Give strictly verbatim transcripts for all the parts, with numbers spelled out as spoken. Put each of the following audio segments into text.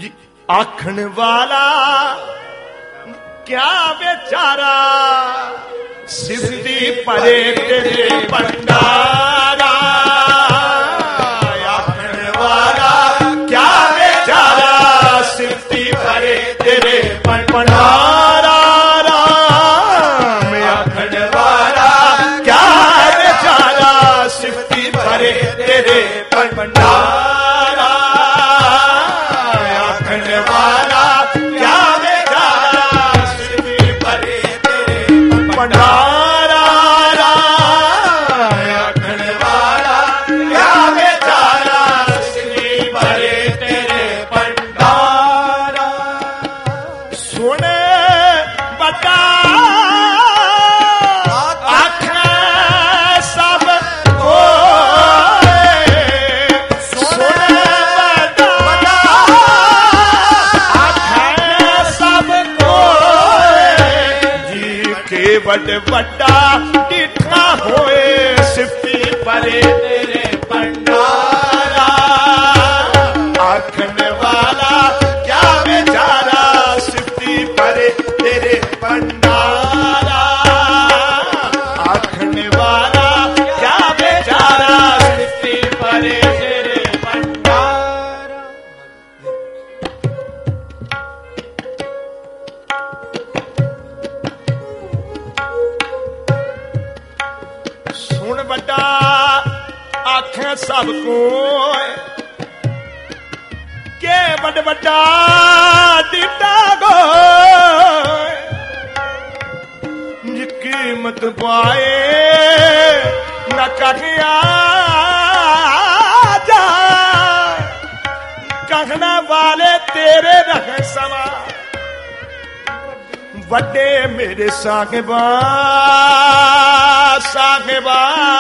आखण वाला क्या बेचारा सिफती परे तेरे भंडारा। आखण वाला क्या बेचारा सिफती परे तेरे भंडारा। आखण वाला क्या बेचारा सिफती परे तेरे भंडारा। आखण वाला क्या बेचारा सिफती परे तेरे भंडारा। आखण वाला क्या बेचारा सिफती परे तेरे भंडारा। सुने बता बड़ बड़ा डिठा होए सिफती परे तेरे भंडारा। आखन वाला क्या बेचारा सिफती परे तेरे भंडारा। आखन वाला क्या बेचारा सिफती परे तेरे भंडारा। सुन बड़ा आखें सबको के बड़ बड़ा दिता गो कीमत पाए न कहिया जा। कहना वाले तेरे रख समा वड्डे मेरे साहिबा साहिबा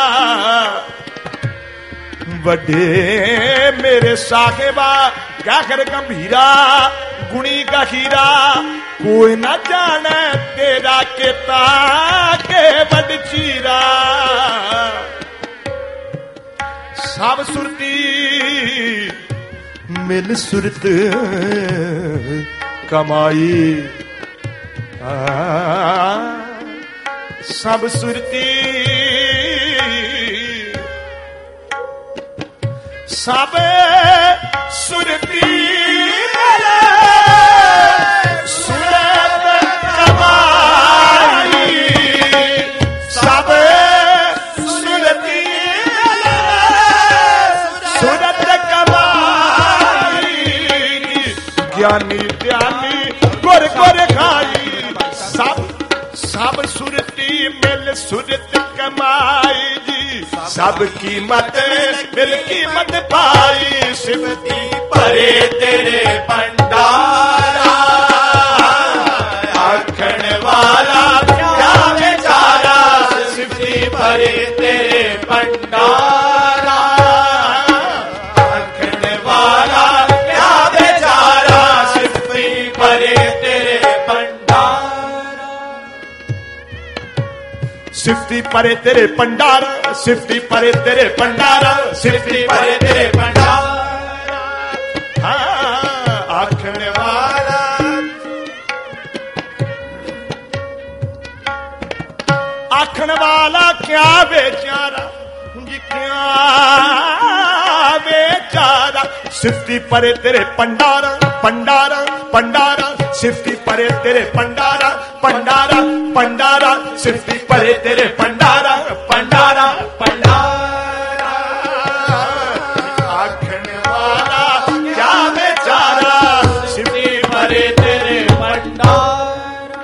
वड्डे मेरे साहिबा गागर गंभीरा गुणी का हीरा कोई न जाने तेरा केता के बड़ चीरा। सब सुरती मिल सुरत कमाई। आ, सब सुरती सब सुरती मिले सुरत कमाई। सब सुरती मिले सुरत कमाई। ज्ञानी ध्यानी गुर गुर खाई। सब सब सुरती मिल सुरत कमाई जी। सब कीमत मिल कीमत पाई सिफती परे तेरे भंडारा। आखण वाला क्या बेचारा सिफती परे तेरे भंडारा। आखण वाला क्या बेचारा सिफती परे तेरे भंडारा। सिफती परे तेरे भंडारा सिफती परे तेरे भंडारा सिफती परे तेरे भंडारा। आखण वाला आखण वाला क्या बेचारा जी क्या बेचारा सिफती परे तेरे भंडारा भंडारा भंडारा सिफती परे तेरे भंडारा भंडारा भंडारा सिफती परे तेरे भंडारा भंडारा भंडारा। आखण वाला क्या बेचारा सिफती परे तेरे भंडारा।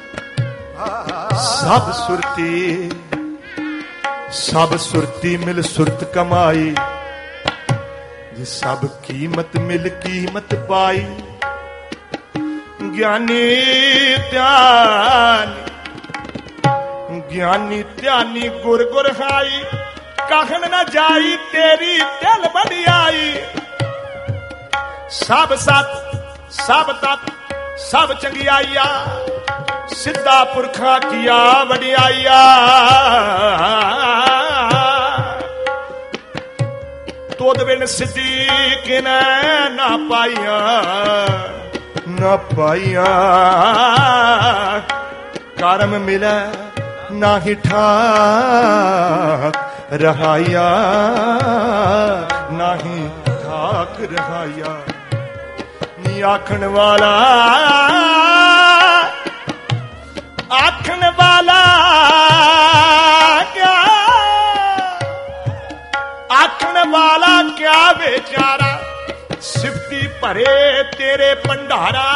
सब सुरती सब सुरती मिल सुरत कमाई। सब कीमत मिल कीमत पाई। ज्ञानी ध्यानी ज्ञानी ध्यानी गुर गुर खाई। कहन न जाई तेरी दिल बढ़ियाई। सब सत सब तत सब चंगियाइया सिद्धा पुरखा किया वडियाइया। तोद बिन सिद्धी किने ना पाइया। ना पाइया करम मिले ना ही ठाक रहाया ना ही ठाक रहाया नी आखन वाला आखन वाला क्या आखन वाला क्या बेचारा सिफती भरे तेरे भंडारा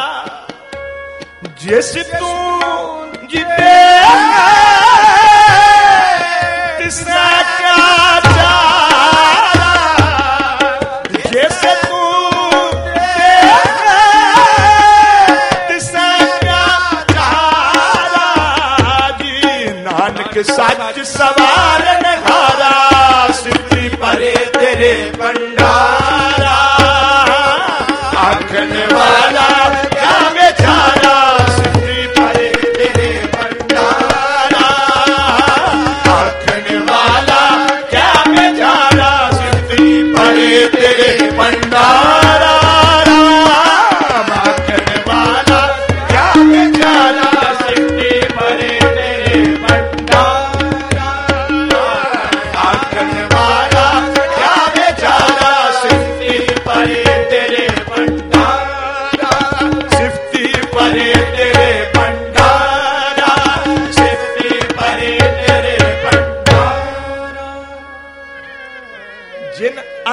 जिस तू जिते तिसरा क्या चारा जिस तू तिसरा क्या चारा जी नानक सच सवारन हारा सिफती भरे तेरे भंडारा आखन वाला क्या बेचारा सिफती भरे तेरे भंडारा आखन वाला क्या बेचारा सिफती भरे तेरे भंडारा आखन वाला क्या बेचारा सिफती भरे तेरे भंडारा आखन वाला क्या बेचारा सिफती भरे तेरे भंडारा सिफती भरे